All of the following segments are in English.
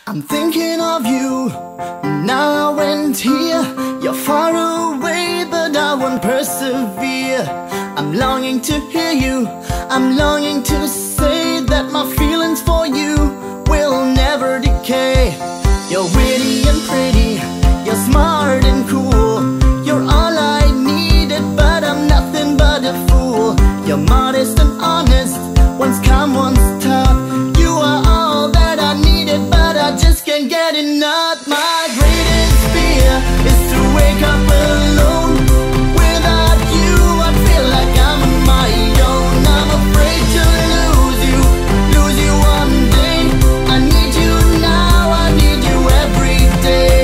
I'm thinking of you now and here. You're far away, but I won't persevere. I'm longing to hear you, I'm longing to say that my feelings for you will never decay. You're witty and pretty, you're smart and cool. You're all I needed, but I'm nothing but a fool. You're modest and honest, one's calm, one's tough. You are all that I needed, but I just can't get enough. My greatest fear is to wake up alone. Without you, I feel like I'm on my own. I'm afraid to lose you one day. I need you now, I need you every day.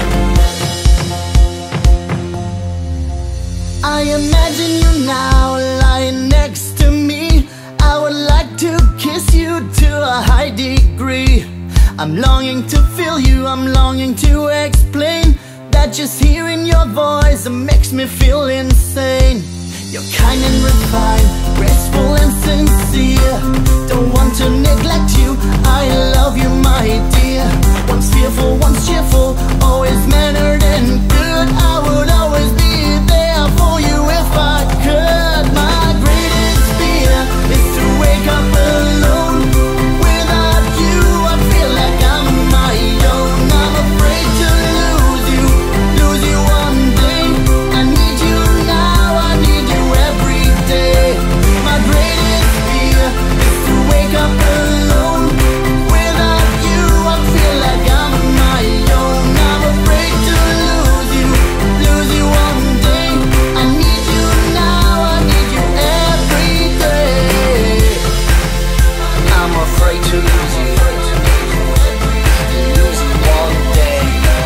I imagine you now lying next to me. I would like to kiss you to a high degree. I'm longing to feel you, I'm longing to explain that just hearing your voice makes me feel insane. You're kind and refined, graceful and sincere. Don't want to neglect you, I love you my dear. Once fearful, once cheerful, always mannered and good. I would always be there for you if I could. My greatest fear is to wake up alone. Without you, I feel like I'm on my own. I'm afraid to lose you one day. I need you now, I need you every day. My greatest fear is to wake up alone. Without you, I feel like I'm on my own. I'm afraid to lose you one day. I need you now, I need you every day. I'm afraid to lose you one day.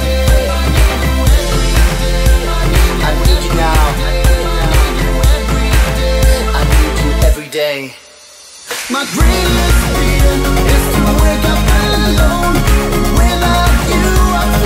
I need you now, I need you every day. My greatest fear is to wake up alone. Without you, I